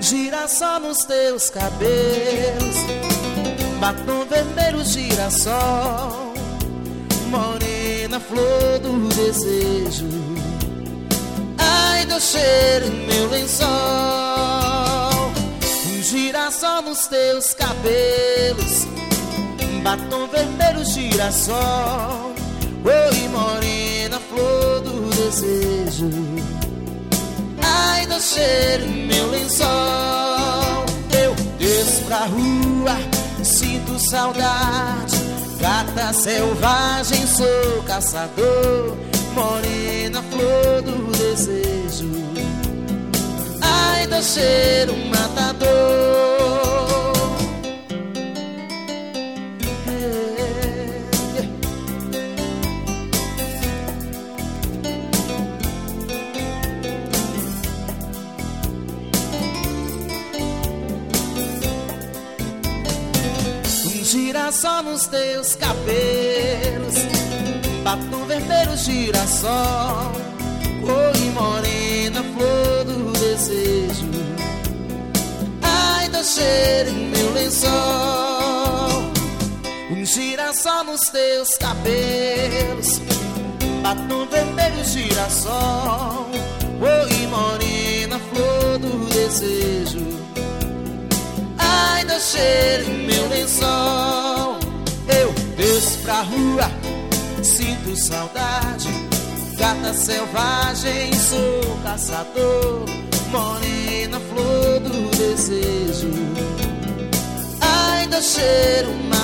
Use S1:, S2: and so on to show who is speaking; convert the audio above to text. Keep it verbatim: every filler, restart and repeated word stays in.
S1: girassol nos teus cabelos, batom vermelho, girassol, morena, flor do desejo. Ai, teu cheiro em meu lençol, um girassol nos teus cabelos, batom vermelho, girassol, oi, morena, flor do desejo. Ai, teu cheiro em meu lençol. Eu desço pra rua, sinto saudade, gata selvagem, sou caçador, morena, flor do desejo. Ai, teu cheiro matador. Girassol nos teus cabelos, batom vermelho, girassol, oi, morena, flor do desejo. Ai, teu cheiro em meu lençol, um girassol nos teus cabelos, batom vermelho, girassol, oi, morena, flor do desejo. Ai, teu cheiro em meu lençol. Eu desço pra rua, sinto saudade, gata selvagem, sou caçador, morena, flor do desejo. Ai, teu cheiro